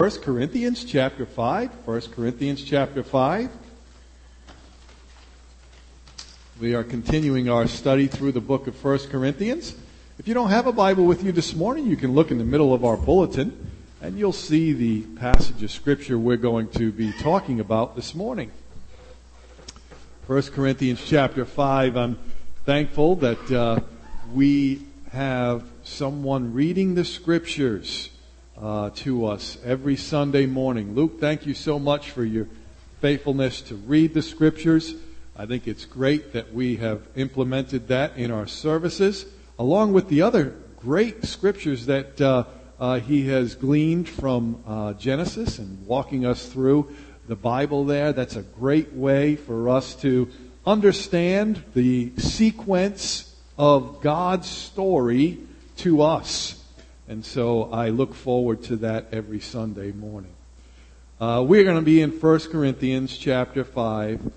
1 Corinthians chapter 5. 1 Corinthians chapter 5. We are continuing our study through the book of 1 Corinthians. If you don't have a Bible with you this morning, you can look in the middle of our bulletin, and you'll see the passage of Scripture we're going to be talking about this morning. 1 Corinthians chapter 5. I'm thankful that we have someone reading the Scriptures to us every Sunday morning. Luke, thank you so much for your faithfulness to read the Scriptures. I think it's great that we have implemented that in our services, along with the other great Scriptures that he has gleaned from Genesis and walking us through the Bible there. That's a great way for us to understand the sequence of God's story to us. And so I look forward to that every Sunday morning. We're going to be in 1 Corinthians chapter 5.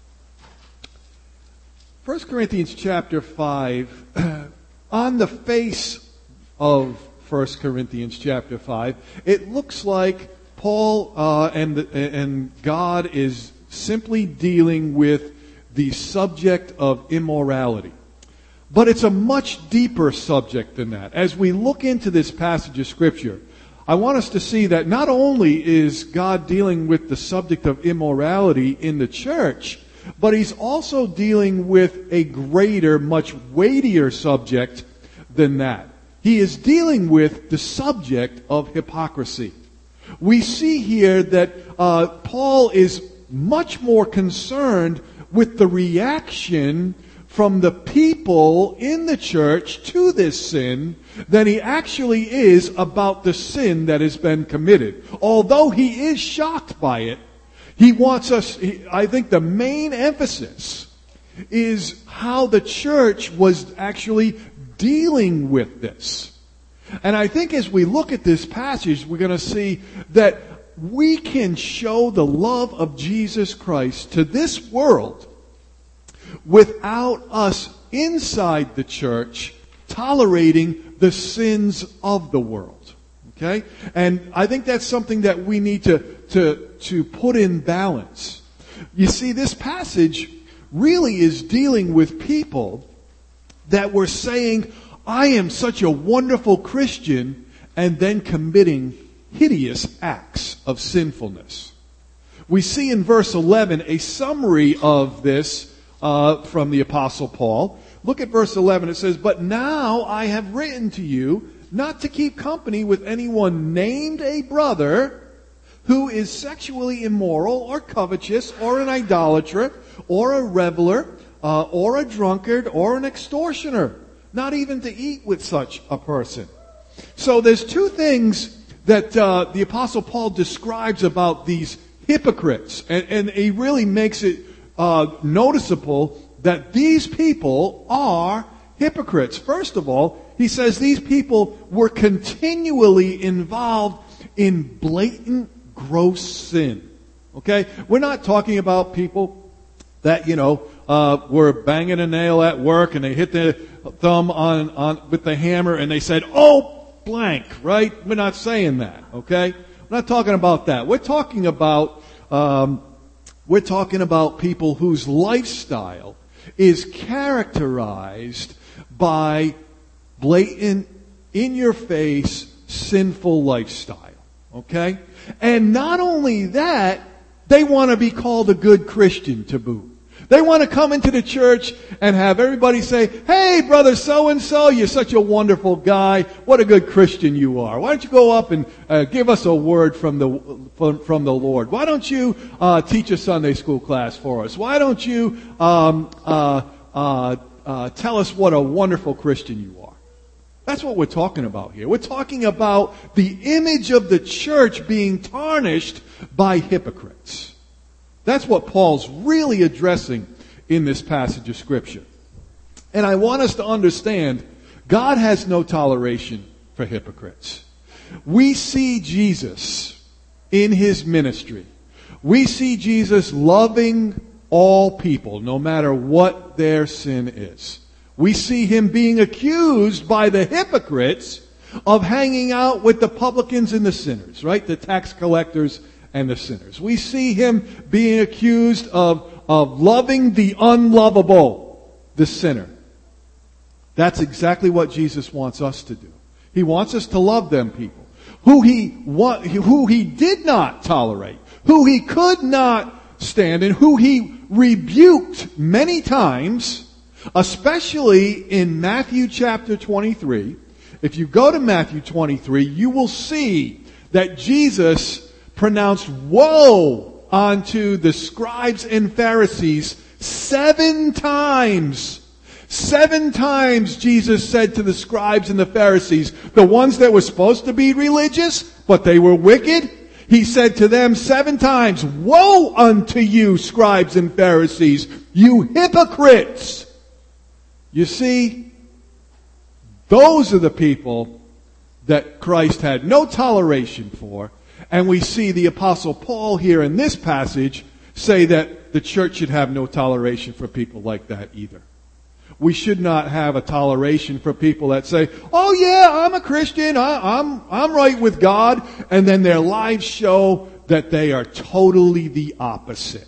1 Corinthians chapter 5, on the face of 1 Corinthians chapter 5, it looks like Paul and God is simply dealing with the subject of immorality. But it's a much deeper subject than that. As we look into this passage of Scripture, I want us to see that not only is God dealing with the subject of immorality in the church, but He's also dealing with a greater, much weightier subject than that. He is dealing with the subject of hypocrisy. We see here that Paul is much more concerned with the reaction from the people in the church to this sin than he actually is about the sin that has been committed. Although he is shocked by it, he wants us, I think the main emphasis is how the church was actually dealing with this. And I think as we look at this passage, we're going to see that we can show the love of Jesus Christ to this world without us inside the church tolerating the sins of the world. Okay? And I think that's something that we need to put in balance. You see, this passage really is dealing with people that were saying, I am such a wonderful Christian, and then committing hideous acts of sinfulness. We see in verse 11 a summary of this from the Apostle Paul. Look at verse 11. It says, "But now I have written to you not to keep company with anyone named a brother who is sexually immoral or covetous or an idolater or a reveler or a drunkard or an extortioner, not even to eat with such a person." So there's two things that the Apostle Paul describes about these hypocrites. And he really makes it noticeable that these people are hypocrites. First of all, he says these people were continually involved in blatant, gross sin. Okay? We're not talking about people that, were banging a nail at work and they hit their thumb on with the hammer and they said, "Oh, blank," right? We're not saying that, okay? We're not talking about that. We're talking about people whose lifestyle is characterized by blatant, in-your-face, sinful lifestyle. Okay? And not only that, they want to be called a good Christian to boot. They want to come into the church and have everybody say, "Hey, brother so-and-so, you're such a wonderful guy. What a good Christian you are. Why don't you go up and give us a word from the Lord? Why don't you teach a Sunday school class for us? Why don't you tell us what a wonderful Christian you are?" That's what we're talking about here. We're talking about the image of the church being tarnished by hypocrites. That's what Paul's really addressing in this passage of Scripture. And I want us to understand, God has no toleration for hypocrites. We see Jesus in His ministry. We see Jesus loving all people, no matter what their sin is. We see Him being accused by the hypocrites of hanging out with the publicans and the sinners, right? The tax collectors and the sinners. We see him being accused of loving the unlovable, the sinner. That's exactly what Jesus wants us to do. He wants us to love them people who he did not tolerate, who he could not stand, and who he rebuked many times, especially in Matthew chapter 23. If you go to Matthew 23, you will see that Jesus pronounced woe unto the scribes and Pharisees 7 times. 7 times Jesus said to the scribes and the Pharisees, the ones that were supposed to be religious, but they were wicked, he said to them 7 times, woe unto you, scribes and Pharisees, you hypocrites! You see, those are the people that Christ had no toleration for. And we see the Apostle Paul here in this passage say that the church should have no toleration for people like that either. We should not have a toleration for people that say, oh yeah, I'm a Christian, I'm right with God, and then their lives show that they are totally the opposite.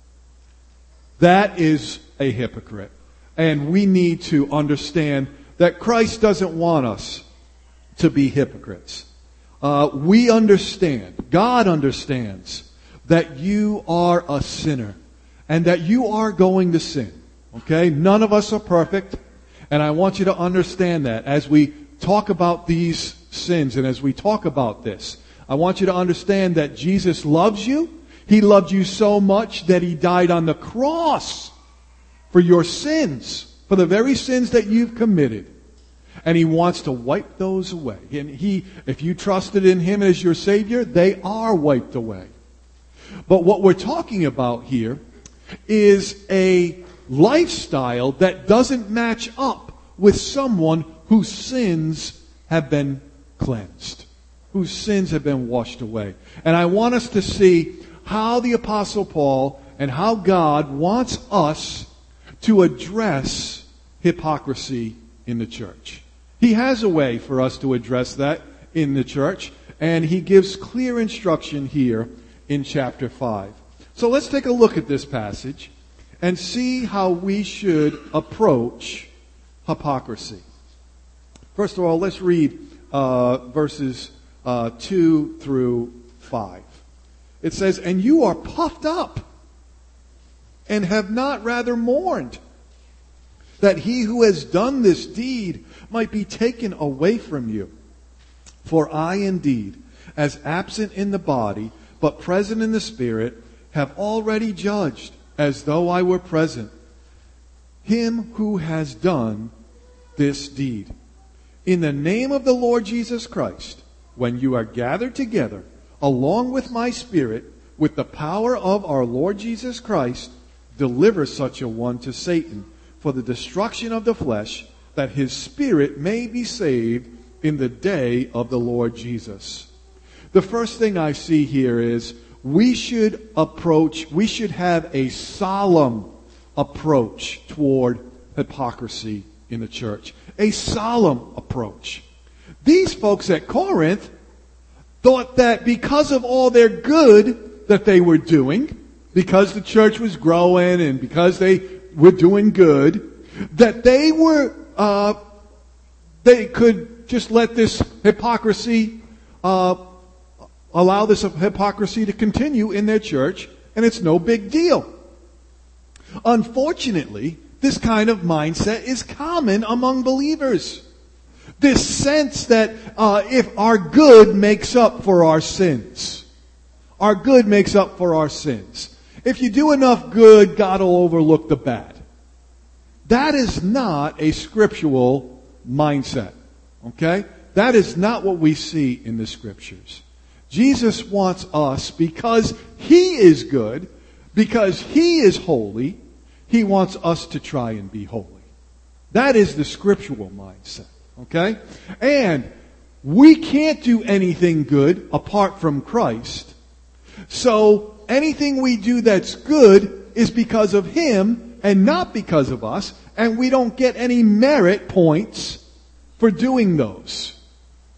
That is a hypocrite. And we need to understand that Christ doesn't want us to be hypocrites. We understand, God understands, that you are a sinner and that you are going to sin. Okay? None of us are perfect. And I want you to understand that as we talk about these sins and as we talk about this, I want you to understand that Jesus loves you. He loved you so much that he died on the cross for your sins, for the very sins that you've committed. And he wants to wipe those away. And if you trusted in him as your Savior, they are wiped away. But what we're talking about here is a lifestyle that doesn't match up with someone whose sins have been cleansed, whose sins have been washed away. And I want us to see how the Apostle Paul and how God wants us to address hypocrisy in the church. He has a way for us to address that in the church, and he gives clear instruction here in chapter 5. So let's take a look at this passage and see how we should approach hypocrisy. First of all, let's read verses 2 through 5. It says, and you are puffed up and have not rather mourned, that he who has done this deed might be taken away from you. For I indeed, as absent in the body, but present in the Spirit, have already judged, as though I were present, him who has done this deed. In the name of the Lord Jesus Christ, when you are gathered together, along with my Spirit, with the power of our Lord Jesus Christ, deliver such a one to Satan for the destruction of the flesh, that his spirit may be saved in the day of the Lord Jesus. The first thing I see here is we should have a solemn approach toward hypocrisy in the church. A solemn approach. These folks at Corinth thought that because of all their good that they were doing, because the church was growing and because they were doing good, that they could just let this hypocrisy allow this hypocrisy to continue in their church, and it's no big deal. Unfortunately, this kind of mindset is common among believers. This sense that if our good makes up for our sins. Our good makes up for our sins. If you do enough good, God will overlook the bad. That is not a scriptural mindset. Okay? That is not what we see in the scriptures. Jesus wants us, because he is good, because he is holy, he wants us to try and be holy. That is the scriptural mindset. Okay? And we can't do anything good apart from Christ. So anything we do that's good is because of him and not because of us, and we don't get any merit points for doing those.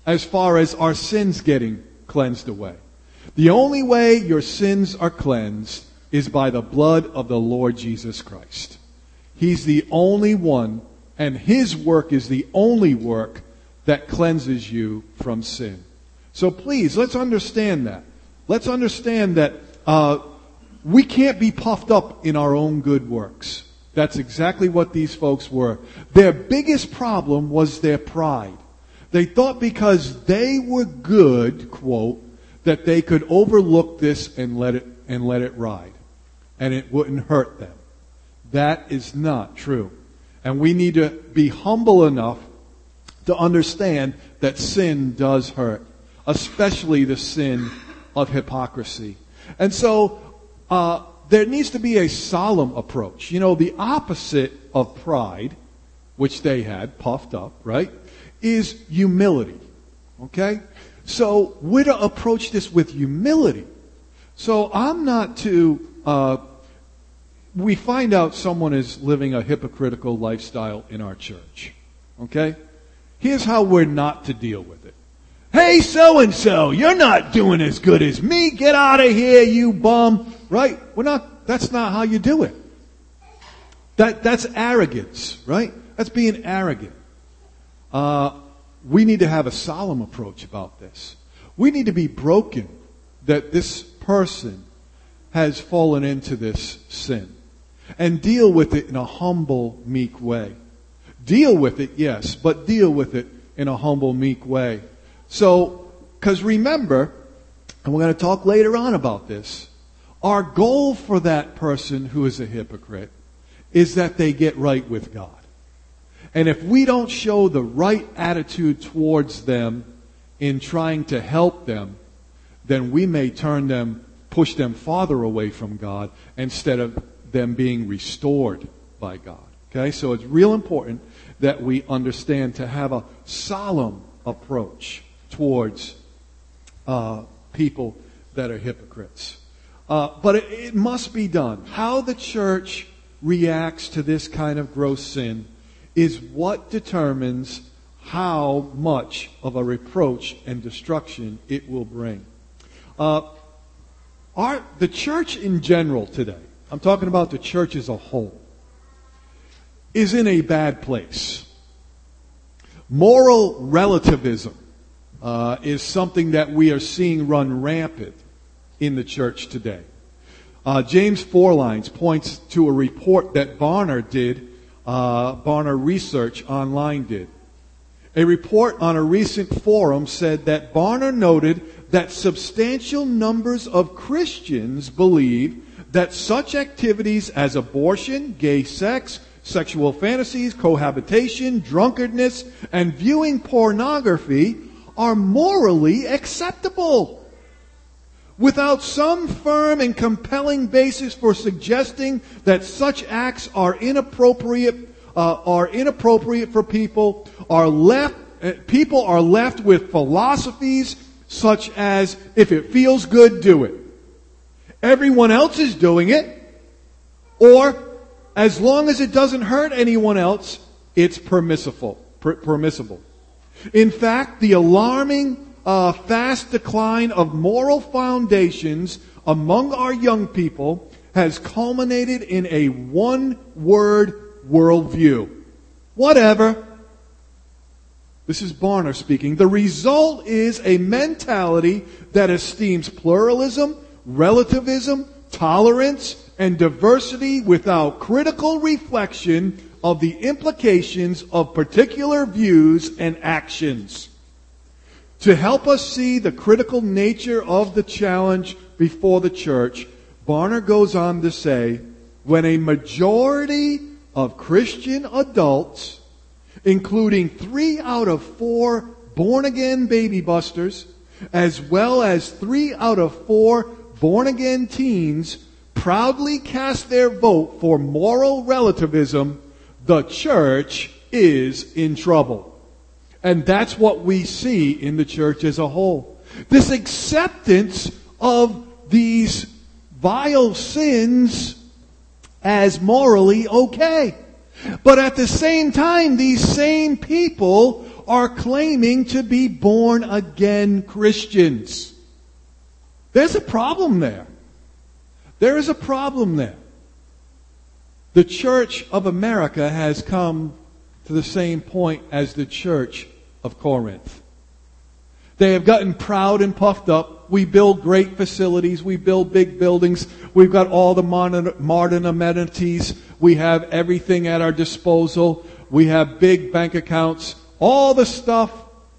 as far as our sins getting cleansed away. The only way your sins are cleansed is by the blood of the Lord Jesus Christ. He's the only one, and His work is the only work that cleanses you from sin. So please, let's understand that. Let's understand that we can't be puffed up in our own good works. That's exactly what these folks were. Their biggest problem was their pride. They thought because they were good, quote, that they could overlook this and let it ride. And it wouldn't hurt them. That is not true. And we need to be humble enough to understand that sin does hurt, especially the sin of hypocrisy. And so there needs to be a solemn approach. You know, the opposite of pride, which they had, puffed up, right, is humility. Okay? So we're to approach this with humility. So I'm not to... we find out someone is living a hypocritical lifestyle in our church. Okay? Here's how we're not to deal with it. Hey, so-and-so, you're not doing as good as me. Get out of here, you bum. Right? That's not how you do it. That's arrogance, right? That's being arrogant. We need to have a solemn approach about this. We need to be broken that this person has fallen into this sin. And deal with it in a humble, meek way. Deal with it, yes, but deal with it in a humble, meek way. So, because remember, and we're going to talk later on about this, our goal for that person who is a hypocrite is that they get right with God. And if we don't show the right attitude towards them in trying to help them, then we may push them farther away from God instead of them being restored by God. Okay, so it's real important that we understand to have a solemn approach towards people that are hypocrites. But it must be done. How the church reacts to this kind of gross sin is what determines how much of a reproach and destruction it will bring. The church in general today, I'm talking about the church as a whole, is in a bad place. Moral relativism is something that we are seeing run rampant in the church today. James Forlines points to a report that Barna Research Online did. A report on a recent forum said that Barna noted that substantial numbers of Christians believe that such activities as abortion, gay sex, sexual fantasies, cohabitation, drunkenness, and viewing pornography are morally acceptable. Without some firm and compelling basis for suggesting that such acts are inappropriate for people are left with philosophies such as, if it feels good, do it. Everyone else is doing it, or as long as it doesn't hurt anyone else, it's permissible. In fact, the alarming fast decline of moral foundations among our young people has culminated in a one-word worldview. Whatever. This is Barna speaking. The result is a mentality that esteems pluralism, relativism, tolerance, and diversity without critical reflection of the implications of particular views and actions. To help us see the critical nature of the challenge before the church, Barna goes on to say, when a majority of Christian adults, including 3 out of 4 born-again baby busters, as well as 3 out of 4 born-again teens, proudly cast their vote for moral relativism, the church is in trouble. And that's what we see in the church as a whole. This acceptance of these vile sins as morally okay. But at the same time, these same people are claiming to be born again Christians. There's a problem there. There is a problem there. The Church of America has come to the same point as the Church of Corinth. They have gotten proud and puffed up. We build great facilities. We build big buildings. We've got all the modern amenities. We have everything at our disposal. We have big bank accounts. All the stuff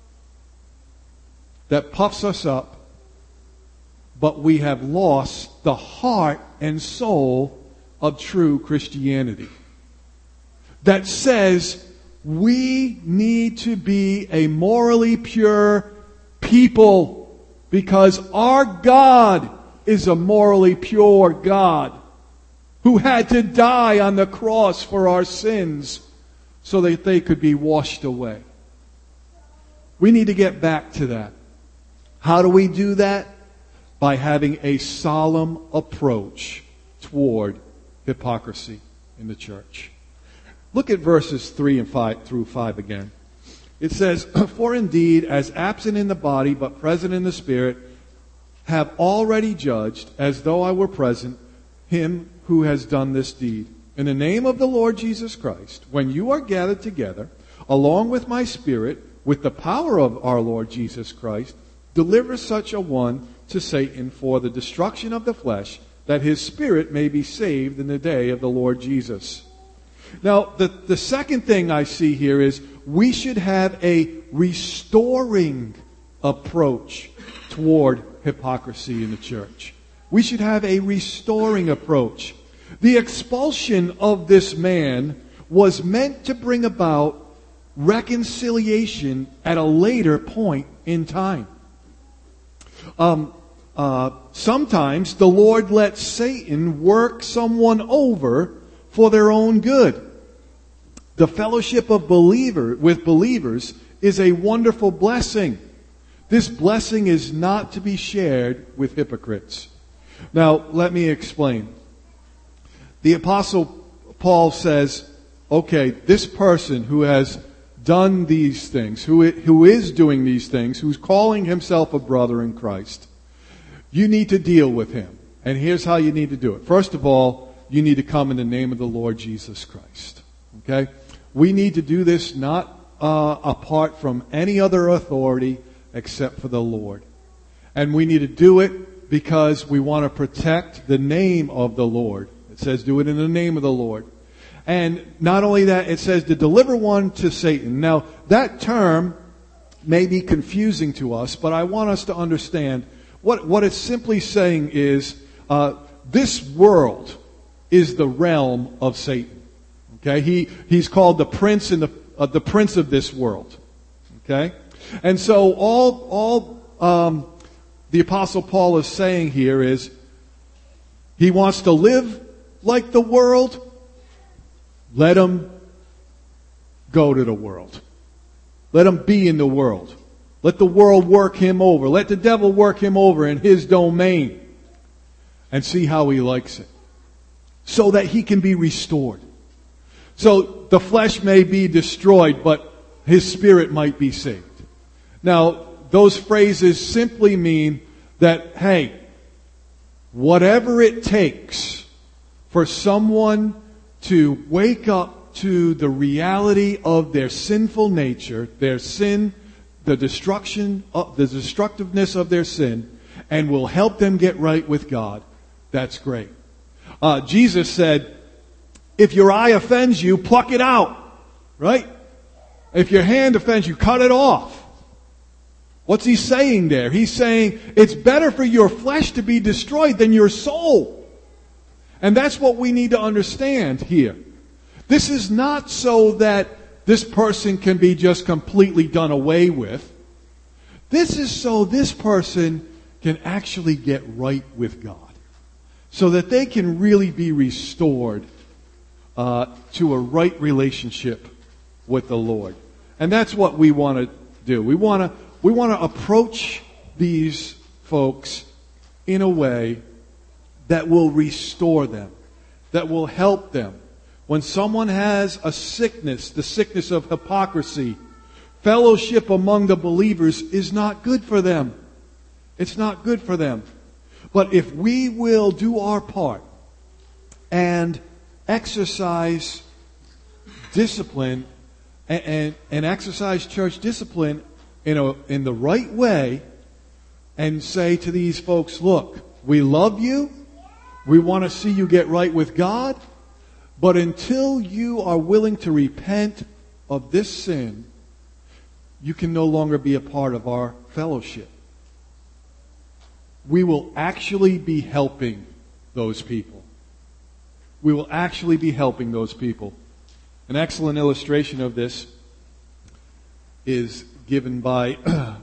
that puffs us up. But we have lost the heart and soul of true Christianity. That says we need to be a morally pure people because our God is a morally pure God who had to die on the cross for our sins so that they could be washed away. We need to get back to that. How do we do that? By having a solemn approach toward hypocrisy in the church. Look at verses 3 and 5 through 5 again. It says, "For indeed, as absent in the body, but present in the Spirit, have already judged, as though I were present, him who has done this deed. In the name of the Lord Jesus Christ, when you are gathered together, along with my Spirit, with the power of our Lord Jesus Christ, deliver such a one to Satan for the destruction of the flesh, that his spirit may be saved in the day of the Lord Jesus." Now, the second thing I see here is we should have a restoring approach toward hypocrisy in the church. We should have a restoring approach. The expulsion of this man was meant to bring about reconciliation at a later point in time. Sometimes the Lord lets Satan work someone over for their own good. The fellowship of with believers is a wonderful blessing. This blessing is not to be shared with hypocrites. Now, let me explain. The Apostle Paul says, okay, this person who has done these things, who is doing these things, who's calling himself a brother in Christ, you need to deal with him. And here's how you need to do it. First of all, you need to come in the name of the Lord Jesus Christ. Okay? We need to do this not apart from any other authority except for the Lord. And we need to do it because we want to protect the name of the Lord. It says do it in the name of the Lord. And not only that, it says to deliver one to Satan. Now, that term may be confusing to us, but I want us to understand what it's simply saying is this world is the realm of Satan. Okay, he's called the prince and the prince of this world. Okay, and so all the Apostle Paul is saying here is he wants to live like the world. Let him go to the world. Let him be in the world. Let the world work him over. Let the devil work him over in his domain and see how he likes it, so that he can be restored. So the flesh may be destroyed, but his spirit might be saved. Now, those phrases simply mean that, hey, whatever it takes for someone to wake up to the reality of their sinful nature, their sin, the destructiveness of their sin, and will help them get right with God, that's great. Jesus said, if your eye offends you, pluck it out. Right? If your hand offends you, cut it off. What's he saying there? He's saying it's better for your flesh to be destroyed than your soul. And that's what we need to understand here. This is not so that this person can be just completely done away with. This is so this person can actually get right with God, so that they can really be restored to a right relationship with the Lord. And that's what we want to do. We want to approach these folks in a way that will restore them, that will help them. When someone has a sickness, the sickness of hypocrisy, Fellowship among the believers is not good for them. It's not good for them. But if we will do our part and exercise discipline and exercise church discipline in the right way, and say to these folks, look, we love you, we want to see you get right with God, but until you are willing to repent of this sin, you can no longer be a part of our fellowship. We will actually be helping those people. We will actually be helping those people. An excellent illustration of this is given by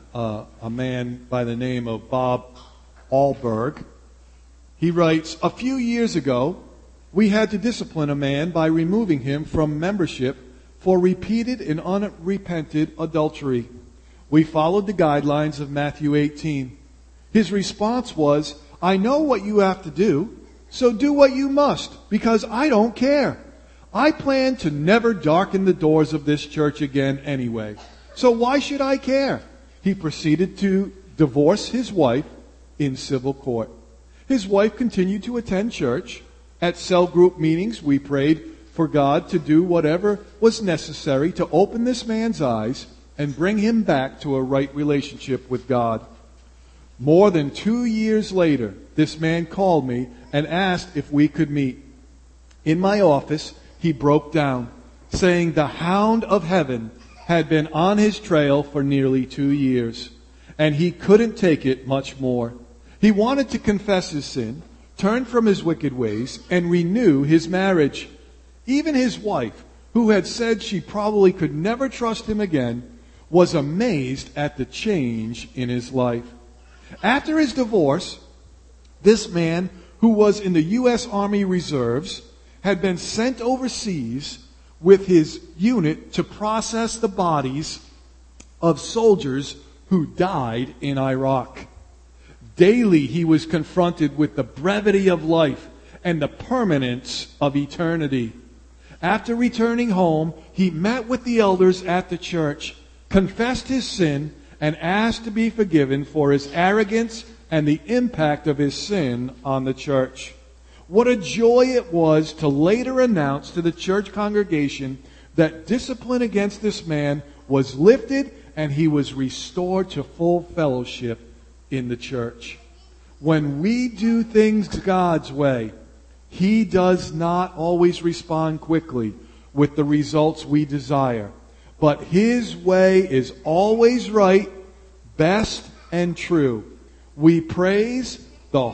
a man by the name of Bob Alberg. He writes, a few years ago, we had to discipline a man by removing him from membership for repeated and unrepented adultery. We followed the guidelines of Matthew 18. His response was, I know what you have to do, so do what you must, because I don't care. I plan to never darken the doors of this church again anyway, so why should I care? He proceeded to divorce his wife in civil court. His wife continued to attend church. At cell group meetings, we prayed for God to do whatever was necessary to open this man's eyes and bring him back to a right relationship with God. More than 2 years later, this man called me and asked if we could meet. In my office, he broke down, saying the hound of heaven had been on his trail for nearly 2 years, and he couldn't take it much more. He wanted to confess his sin, turn from his wicked ways, and renew his marriage. Even his wife, who had said she probably could never trust him again, was amazed at the change in his life. After his divorce, this man, who was in the U.S. Army Reserves, had been sent overseas with his unit to process the bodies of soldiers who died in Iraq. Daily he was confronted with the brevity of life and the permanence of eternity. After returning home, he met with the elders at the church, confessed his sin, and asked to be forgiven for his arrogance and the impact of his sin on the church. What a joy it was to later announce to the church congregation that discipline against this man was lifted and he was restored to full fellowship in the church. When we do things God's way, He does not always respond quickly with the results we desire. But His way is always right, best, and true. With praise, the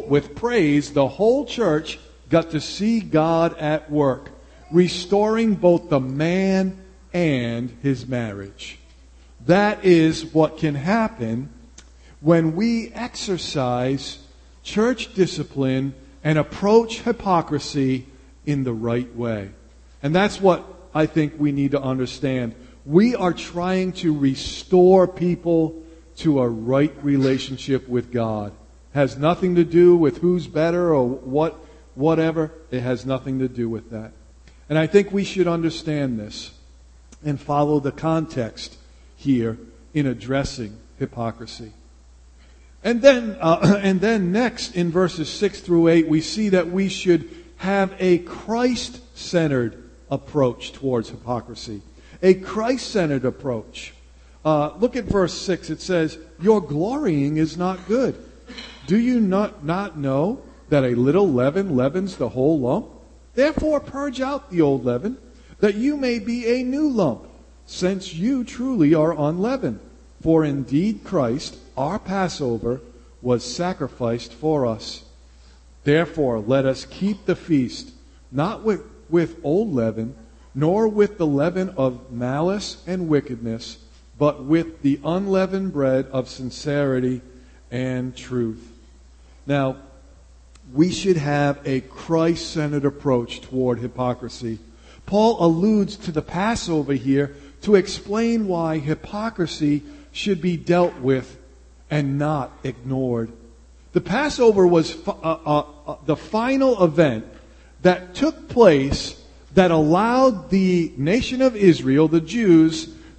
whole church got to see God at work, restoring both the man and his marriage. That is what can happen when we exercise church discipline and approach hypocrisy in the right way. And that's what I think we need to understand. We are trying to restore people to a right relationship with God. It has nothing to do with who's better or whatever. It has nothing to do with that. And I think we should understand this and follow the context here in addressing hypocrisy. And then next in verses 6 through 8, we see that we should have a Christ-centered approach towards hypocrisy. A Christ-centered approach. Look at verse 6. It says, "Your glorying is not good. Do you not know that a little leaven leavens the whole lump? Therefore purge out the old leaven, that you may be a new lump, since you truly are unleavened. For indeed Christ, our Passover, was sacrificed for us. Therefore let us keep the feast, not with old leaven, nor with the leaven of malice and wickedness, but with the unleavened bread of sincerity and truth." Now, we should have a Christ-centered approach toward hypocrisy. Paul alludes to the Passover here to explain why hypocrisy should be dealt with and not ignored. The Passover was the final event that took place that allowed the nation of Israel, the Jews,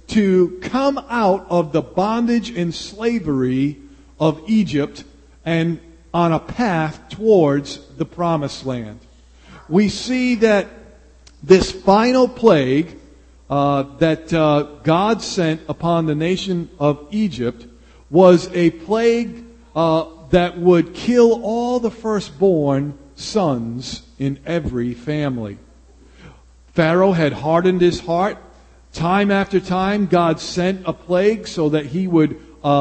to come out of the bondage and slavery of Egypt and on a path towards the promised land. We see that this final plague that God sent upon the nation of Egypt was a plague that would kill all the firstborn sons in every family. Pharaoh had hardened his heart. Time after time, God sent a plague so that he would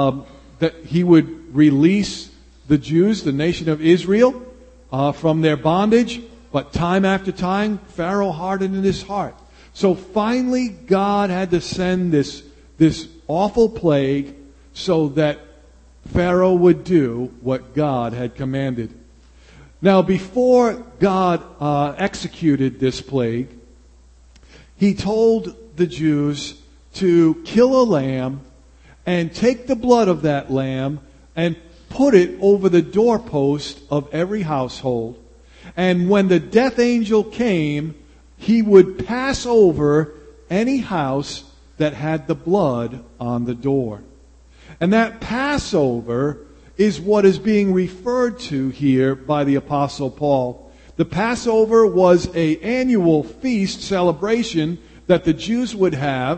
release the Jews, the nation of Israel, from their bondage. But time after time, Pharaoh hardened in his heart. So finally, God had to send this awful plague so that Pharaoh would do what God had commanded. Now, before God executed this plague, He told the Jews to kill a lamb and take the blood of that lamb and put it over the doorpost of every household. And when the death angel came, he would pass over any house that had the blood on the door. And that Passover is what is being referred to here by the Apostle Paul. The Passover was an annual feast celebration that the Jews would have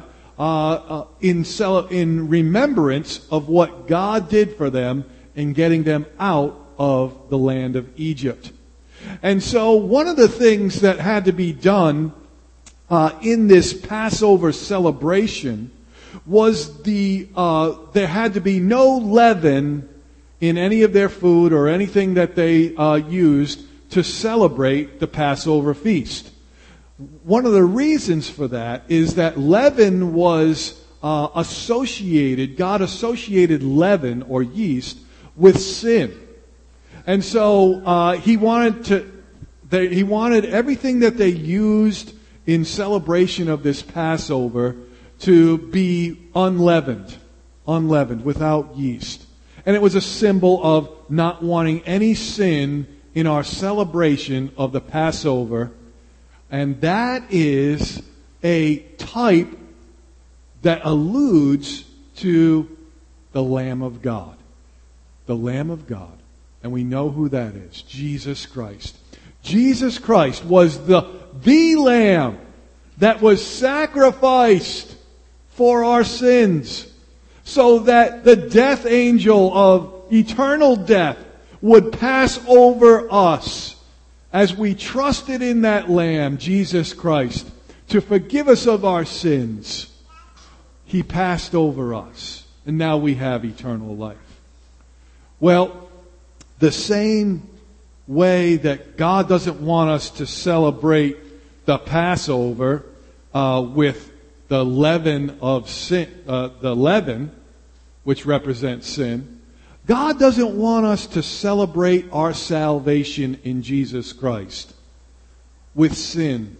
in remembrance of what God did for them in getting them out of the land of Egypt. And so one of the things that had to be done in this Passover celebration was there had to be no leaven in any of their food or anything that they used to celebrate the Passover feast. One of the reasons for that is that leaven was associated, God associated leaven or yeast with sin. And so he wanted everything that they used in celebration of this Passover to be unleavened, without yeast. And it was a symbol of not wanting any sin in our celebration of the Passover. And that is a type that alludes to the Lamb of God. The Lamb of God. And we know who that is. Jesus Christ. Jesus Christ was the Lamb that was sacrificed for our sins, so that the death angel of eternal death would pass over us as we trusted in that Lamb, Jesus Christ, to forgive us of our sins. He passed over us, and now we have eternal life. Well, the same way that God doesn't want us to celebrate the Passover with the leaven of sin, the leaven, which represents sin, God doesn't want us to celebrate our salvation in Jesus Christ with sin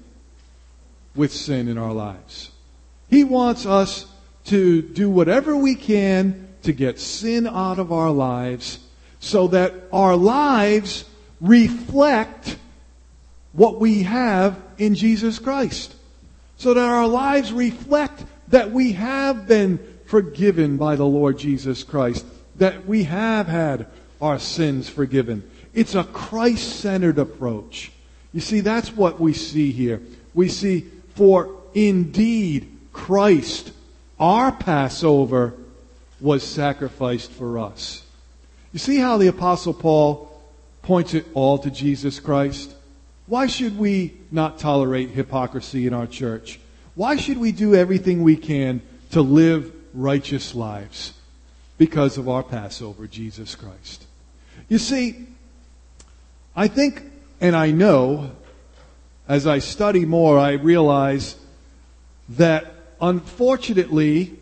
in our lives. He wants us to do whatever we can to get sin out of our lives so that our lives reflect what we have in Jesus Christ. So that our lives reflect that we have been forgiven by the Lord Jesus Christ. That we have had our sins forgiven. It's a Christ-centered approach. You see, that's what we see here. We see, for indeed Christ, our Passover, was sacrificed for us. You see how the Apostle Paul points it all to Jesus Christ? Why should we not tolerate hypocrisy in our church? Why should we do everything we can to live righteous lives? Because of our Passover, Jesus Christ. You see, I think, and I know, as I study more, I realize that unfortunately,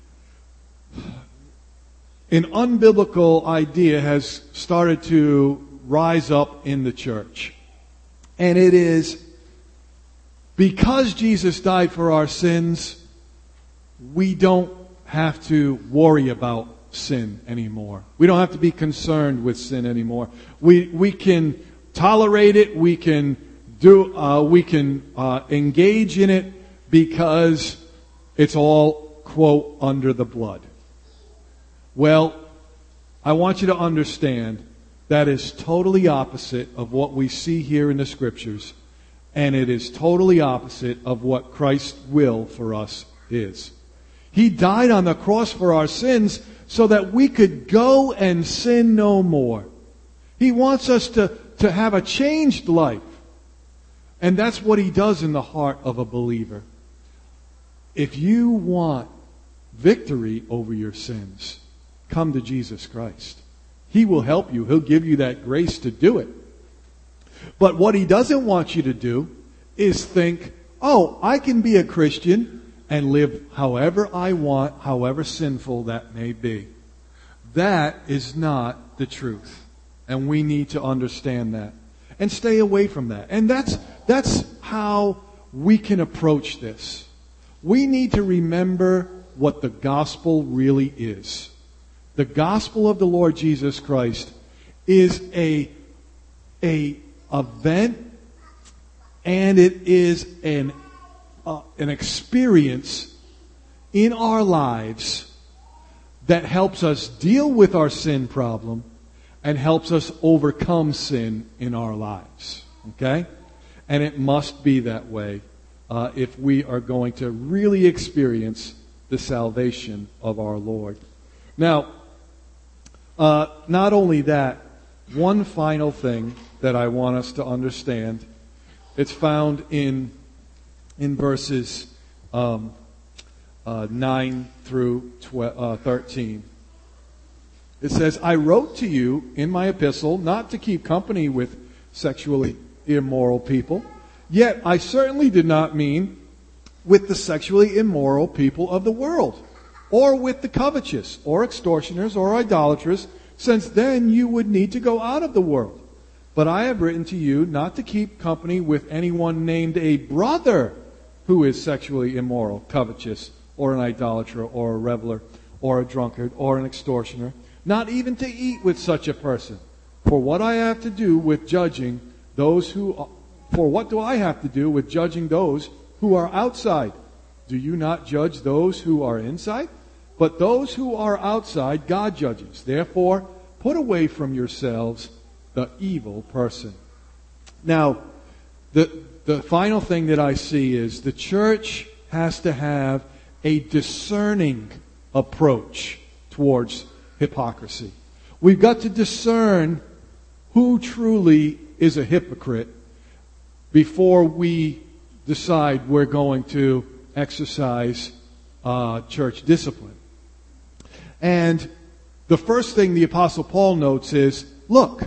an unbiblical idea has started to rise up in the church. And it is, because Jesus died for our sins, we don't have to worry about sin anymore. We don't have to be concerned with sin anymore. We can tolerate it. We can engage in it because it's all quote, under the blood. Well, I want you to understand that is totally opposite of what we see here in the Scriptures, and it is totally opposite of what Christ's will for us is. He died on the cross for our sins so that we could go and sin no more. He wants us to have a changed life. And that's what He does in the heart of a believer. If you want victory over your sins, come to Jesus Christ. He will help you. He'll give you that grace to do it. But what He doesn't want you to do is think, oh, I can be a Christian and live however I want, however sinful that may be. That is not the truth. And we need to understand that. And stay away from that. And that's how we can approach this. We need to remember what the gospel really is. The gospel of the Lord Jesus Christ is a event, and it is an experience in our lives that helps us deal with our sin problem and helps us overcome sin in our lives. Okay? And it must be that way if we are going to really experience the salvation of our Lord. Now, not only that, one final thing that I want us to understand, it's found in verses 9 through 13. It says, I wrote to you in my epistle not to keep company with sexually immoral people, yet I certainly did not mean with the sexually immoral people of the world, or with the covetous, or extortioners, or idolaters, since then you would need to go out of the world. But I have written to you not to keep company with anyone named a brother who is sexually immoral, covetous, or an idolater, or a reveler, or a drunkard, or an extortioner, not even to eat with such a person. For what do I have to do with judging those who are outside? Do you not judge those who are inside? But those who are outside, God judges. Therefore, put away from yourselves the evil person. Now, the final thing that I see is the church has to have a discerning approach towards hypocrisy. We've got to discern who truly is a hypocrite before we decide we're going to exercise church discipline. And the first thing the Apostle Paul notes is, look,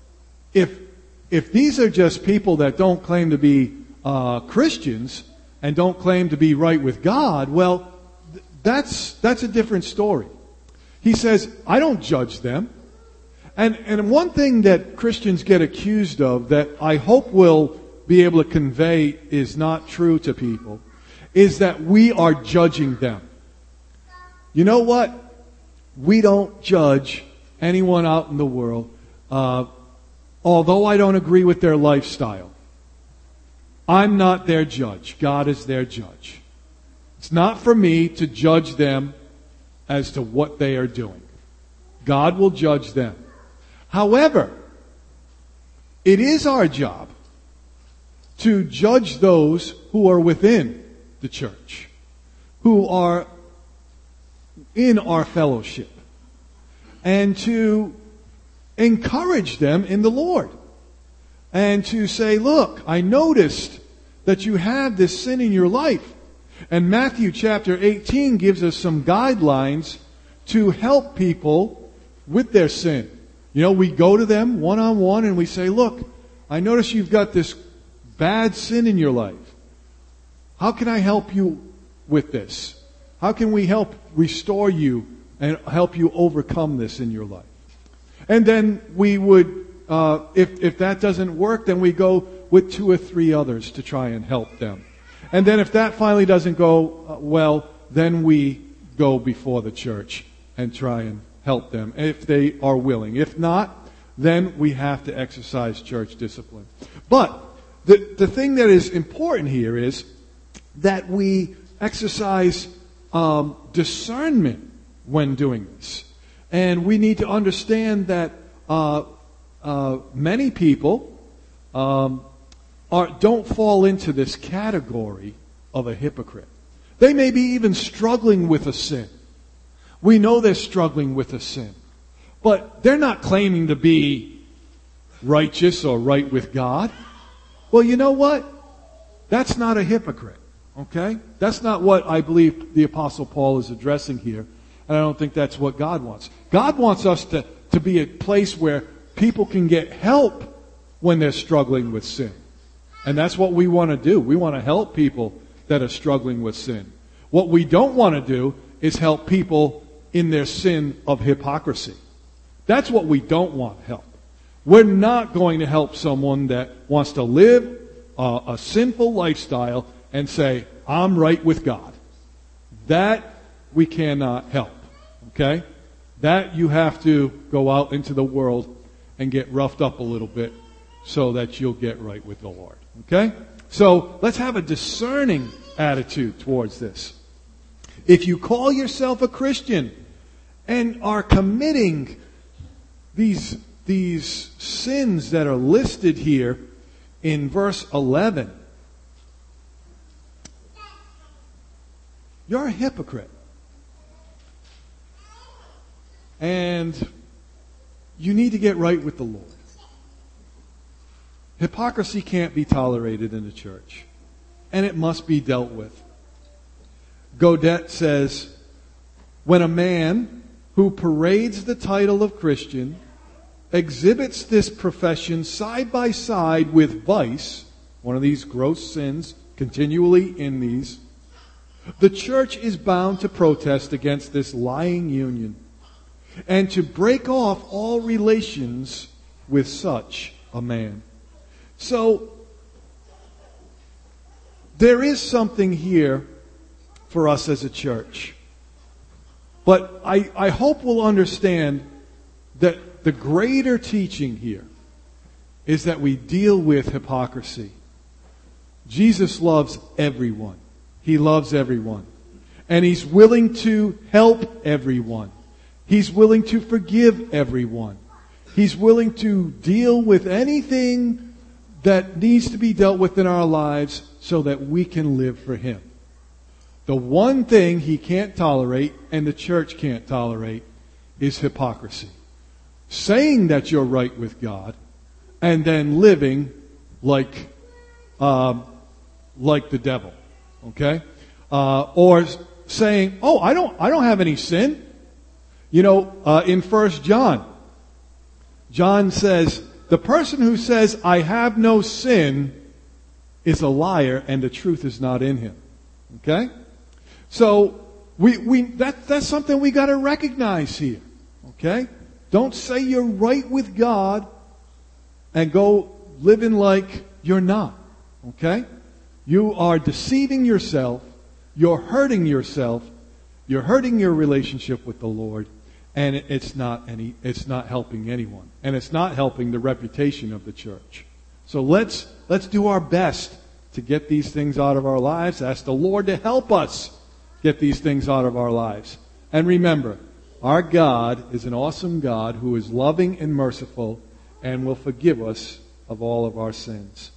if these are just people that don't claim to be Christians and don't claim to be right with God, well, that's a different story. He says, I don't judge them. And one thing that Christians get accused of that I hope will be able to convey is not true to people is that we are judging them. You know what? We don't judge anyone out in the world, although I don't agree with their lifestyle. I'm not their judge. God is their judge. It's not for me to judge them as to what they are doing. God will judge them. However, it is our job to judge those who are within the church, who are in our fellowship, and to encourage them in the Lord. And to say, look, I noticed that you have this sin in your life. And Matthew chapter 18 gives us some guidelines to help people with their sin. You know, we go to them one-on-one and we say, look, I notice you've got this bad sin in your life. How can I help you with this? How can we help restore you and help you overcome this in your life? And then we would, if that doesn't work, then we go with 2 or 3 others to try and help them. And then if that finally doesn't go well, then we go before the church and try and help them if they are willing. If not, then we have to exercise church discipline. But the thing that is important here is that we exercise discernment when doing this. And we need to understand that many people don't fall into this category of a hypocrite. They may be even struggling with a sin. We know they're struggling with a sin. But they're not claiming to be righteous or right with God. Well, you know what? That's not a hypocrite. Okay? That's not what I believe the Apostle Paul is addressing here. And I don't think that's what God wants. God wants us to be a place where people can get help when they're struggling with sin. And that's what we want to do. We want to help people that are struggling with sin. What we don't want to do is help people in their sin of hypocrisy. That's what we don't want help. We're not going to help someone that wants to live a sinful lifestyle and say, I'm right with God. That we cannot help. Okay? That you have to go out into the world and get roughed up a little bit so that you'll get right with the Lord. Okay? So let's have a discerning attitude towards this. If you call yourself a Christian and are committing these sins that are listed here in verse 11, you're a hypocrite. And you need to get right with the Lord. Hypocrisy can't be tolerated in the church, and it must be dealt with. Godet says, when a man who parades the title of Christian exhibits this profession side by side with vice, one of these gross sins, continually in these, the church is bound to protest against this lying union and to break off all relations with such a man. So, there is something here for us as a church. But I hope we'll understand that the greater teaching here is that we deal with hypocrisy. Jesus loves everyone. He loves everyone. And He's willing to help everyone. He's willing to forgive everyone. He's willing to deal with anything that needs to be dealt with in our lives so that we can live for Him. The one thing He can't tolerate, and the church can't tolerate, is hypocrisy. Saying that you're right with God, and then living like the devil. Okay? Or saying, oh, I don't have any sin. You know, in 1 John, John says, the person who says, I have no sin, is a liar, and the truth is not in him. Okay? So, that's something we gotta recognize here. Okay? Don't say you're right with God and go living like you're not. Okay? You are deceiving yourself. You're hurting yourself. You're hurting your relationship with the Lord. And it's not helping anyone. And it's not helping the reputation of the church. So let's do our best to get these things out of our lives. Ask the Lord to help us get these things out of our lives. And remember, our God is an awesome God who is loving and merciful and will forgive us of all of our sins.